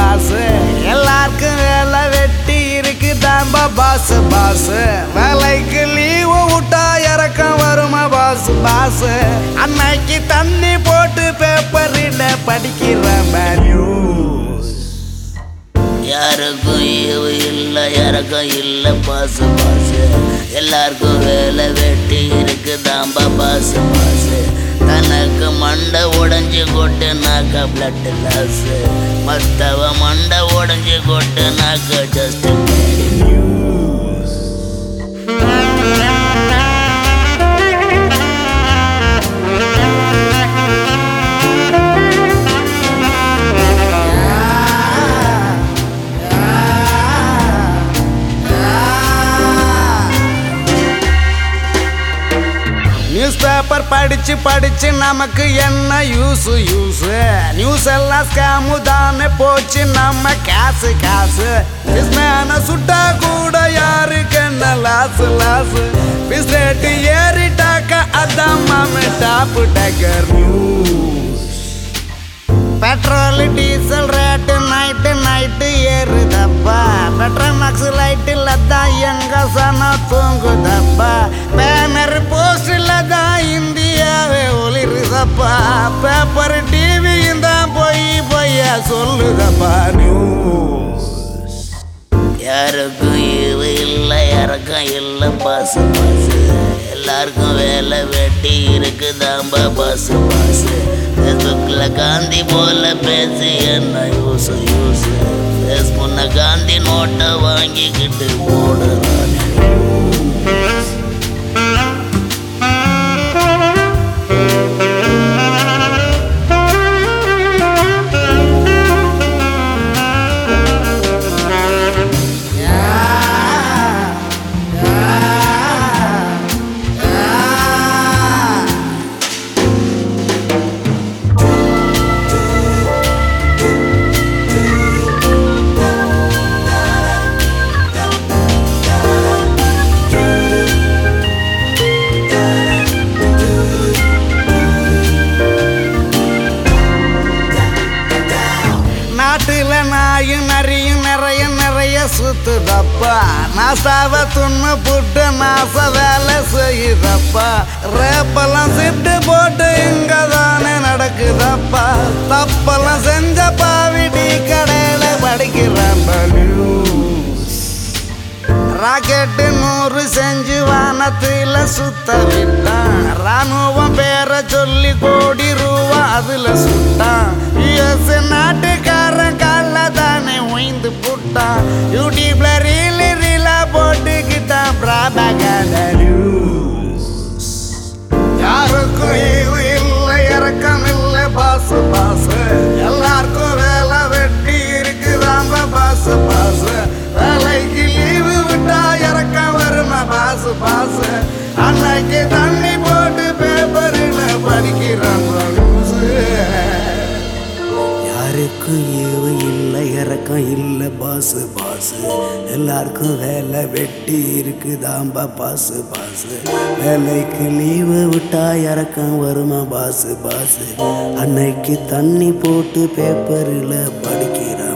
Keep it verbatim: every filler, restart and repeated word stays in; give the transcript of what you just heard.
பாசு எல்லாருக்கும் வேலை வெட்டி இருக்கு தாம்பா பாசு பாசு வேலைக்கு லீவு விட்டா இறக்கம் வருமா பாசு பாசு அன்னைக்கு தண்ணி போட்டு பேப்பரில் படிக்கிறேன் நியூஸ் யாருக்கும் ஈவு இல்லை இறக்கம் இல்லை பாசு பாசு எல்லாருக்கும் வேலை வெட்டி இருக்கு தாம்பா பாசு பாசு தனக்கு மண்டை உடஞ்சி கொட்டு நாக்க பிளட் லாஸ் மத்தவ மண்டை உடஞ்சி கொட்டு நாக்க ஜஸ்ட் நியூஸ் நியூஸ் பேப்பர் படிச்சு படிச்சு நமக்கு என்ன யூஸ் யூஸ் நியூஸ் எல்லாம் ஸ்கேமு தானே போச்சு நம்ம காசு காசு பிஸ்மேன சுட்டா கூட யாருக்கு என்ன லாஸ் லாஸ் பிஸ் ரேட்டு ஏறிட்டாக்க அதான் மாம டாப் டேக்கர் news petrol diesel rate night night ஏறுதப்பா பெட்ரோல் மாக்ஸ் லைட்டில் தான் எங்க சனா தூங்குதப்பா பேனர் போஸ்டில் தான் இந்தியாவே ஒளிருதப்பா பேப்பர் டிவியும் தான் போய் பொய்யா சொல்லுதப்பா நியூஸ் யாருக்கும் ஈவு இல்லை இறக்கம் இல்லை பாசு பாசு எல்லாருக்கும் வேலை வெட்டி இருக்கு தாம்பா பாசு பாசு ஃபேஸ்புக்கில் காந்தி போல பேசி என்ன யூஸ் யூஸ் ஃபேஸ் முன்ன காந்தி நோட்டை வாங்கிக்கிட்டு போடுறான் நாட்டுல நாயும் நரியும் நிறைய நிறைய சுத்துதப்பா நாசாவ துண்ணு புட்டு நாச வேலை செய்யுதப்பா ரேப்பெல்லாம் சிட்டு போட்டு இங்க தானே நடக்குதப்பா தப்பெல்லாம் செஞ்ச பாவிடி கடையில படிக்கிறான் நியூஸ் ராக்கெட்டு நூறு செஞ்சு வானத்துல சுத்த விட்டான் ராணுவம் பேரை சொல்லி கோடி ரூபா அதுல சுட்டான் யுஎஸ் நாட்டுக்காரன் கால தானே உயிந்து புட்டான் யூடியூப்ல ரீல் ரீலா போட்டுக்கிட்டான் ப்ராபகண்டா நியூஸ் யாருக்கும் ஈவு இல்லை இறக்கம் இல்லை பாசு பாசு எல்லாருக்கும் வேலை வெட்டி இருக்குதாம்ப பாசு பாசு வேலைக்கு லீவு விட்டா இறக்கம் வருமா பாசு பாசு அன்னைக்கு தண்ணி போட்டு பேப்பரில் படிக்கிறான் யாருக்கும் ஈவு இல்லை இறக்கம் இல்லை பாசு பாசு எல்லாருக்கும் வேலை வெட்டி இருக்குதாம்பா பாசு பாசு வேலைக்கு லீவு விட்டா இறக்கம் வருமா பாசு பாசு அன்னைக்கு தண்ணி போட்டு பேப்பரில் படிக்கிறான்.